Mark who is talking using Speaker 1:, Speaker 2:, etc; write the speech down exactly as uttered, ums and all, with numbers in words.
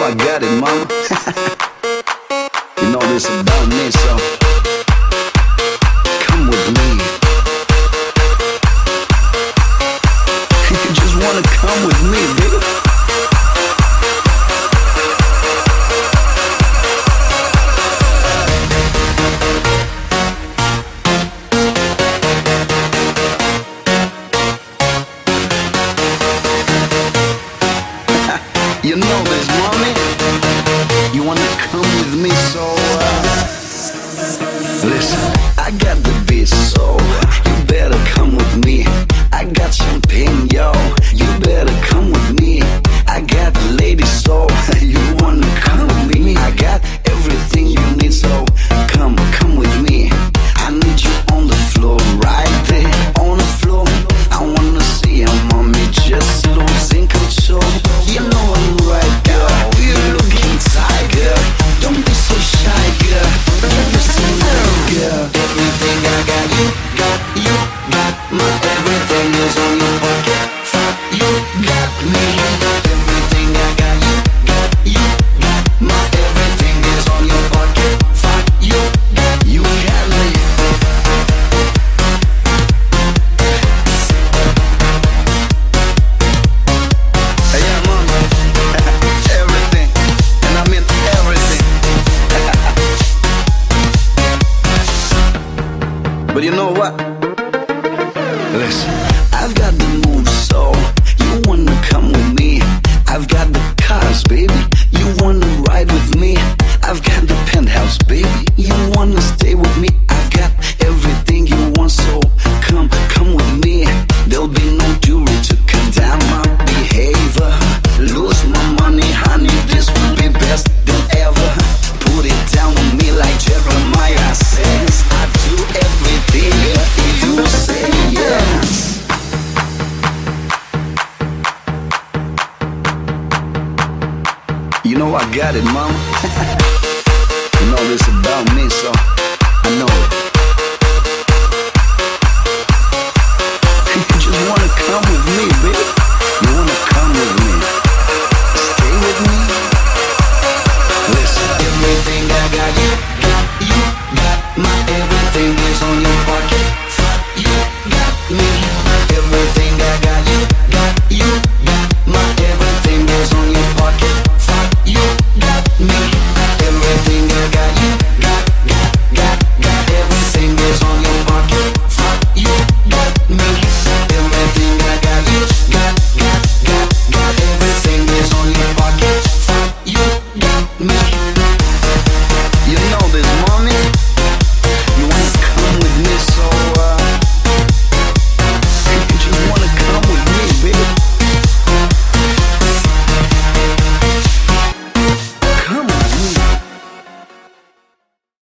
Speaker 1: I got it, mama. You know this about me, so come with me. You just wanna come with me, baby. You know this, mommy. You wanna come with me, so uh, listen, I got the beat, so you better come with me. I got champagne, yo. You better come with me. I got the ladies, so you wanna come with me. I got everything you need, so come, come with me. I need you on the floor, right there on the floor. I wanna see you, mommy, just losing control. You know I'm right, girl. You're looking tight, girl. Don't be so shy, girl. You're just a little girl. Everything I got, you got, you got. My everything is on your pocket. You got me. Everything I got, you got, you got. My everything is on your pocket. You got, you got me. Hey, yeah, mama. Everything, and I mean everything. But you know what? Listen, I've got the moves, so you wanna come with me. I've got the cars, baby. You wanna ride with me. I've got the penthouse, baby. You wanna stay with me. I've got everything you want, so come, come with me. There'll be no jury to condemn my behavior. Lose my money, honey, this will be best than ever. Put it down on me like Jeremiah says. I do everything if you say yes. You know I got it, mama. You know this about me, so I know it. You just wanna come with me, baby. You wanna come with me. Stay with me. Listen, everything I got, you got, you got. My everything is on your pocket. You got me. Everything I got, you got, you got. My everything is on your pocket. You got me. Everything I got, you got, got, got, got. Everything is on your pocket. You got me. Everything I got, you got, got, got, got. Everything is on your pocket. You got me.